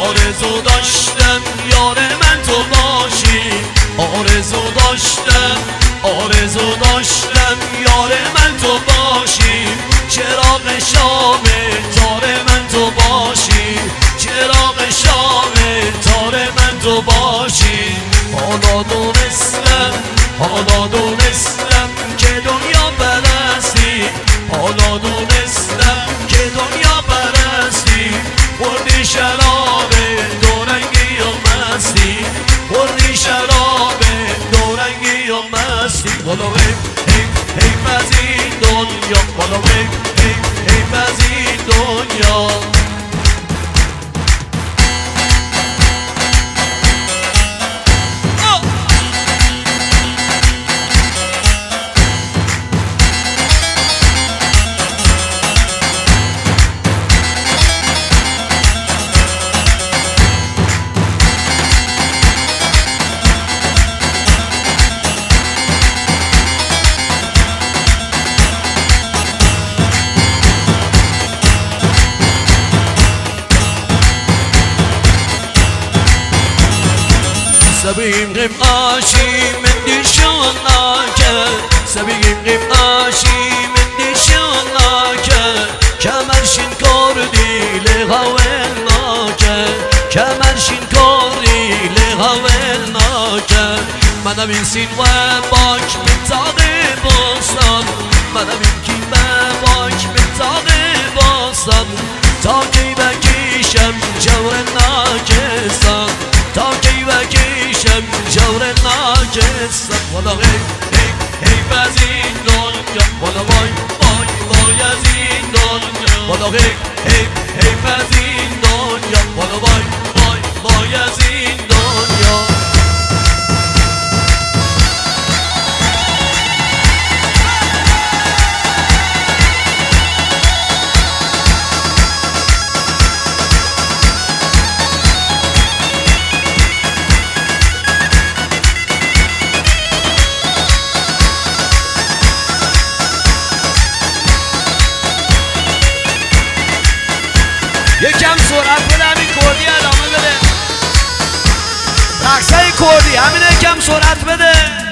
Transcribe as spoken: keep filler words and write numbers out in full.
آرزو داشتم یار من تو باشی، آرزو داشتم آرزو داشتم یار من تو باشی، چراغ شام تار من تو باشی، چراغ شام تار من تو باشی. حالا دونستم حالا دونستم که دنیا پرستی، حالا دونستم که دنیا پرستی، خوردی شراب دورنگی و مستی، خوردی شراب دورنگی و مستی. والا حیف حیف حیف از این دنیا، والا حیف حیف حیف از این دنیا. سبیم قیم آشی من دیشان نکرد، سبیم قیم آشی من دیشان نکرد، کمرشین کردی لغاول نکرد، کمرشین کردی لغاول نکرد. منم این سین و باک متاقه بستان، منم این کی و باک متاقه بستان، تا کی بکیشم جور ناکستان، تا کی بکیشم جور ناکستان. والا حیف حیف حیف از این دنیا، والا وای وای وای از این دنیا، والا حیف حیف حیف از این دنیا، والا وای وای وای از این دنیا. یکم سرعت بده، همین کردی ادامه بده، رقصای کردی همین یکم سرعت بده.